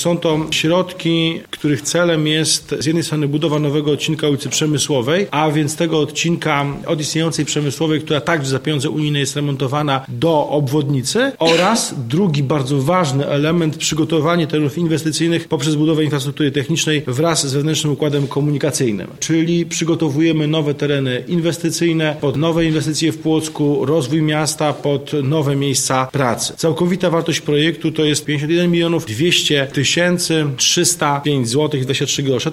Są to środki, których celem jest z jednej strony budowa nowego odcinka ulicy Przemysłowej, a więc tego odcinka od istniejącej Przemysłowej, która także za pieniądze unijne jest remontowana, do obwodnicy, oraz drugi bardzo ważny element, przygotowanie terenów inwestycyjnych poprzez budowę infrastruktury technicznej wraz z wewnętrznym układem komunikacyjnym. Czyli przygotowujemy nowe tereny inwestycyjne pod nowe inwestycje w Płocku, rozwój miasta pod nowe miejsca pracy. Całkowita wartość projektu to jest 51 200 305 zł 23 grosze.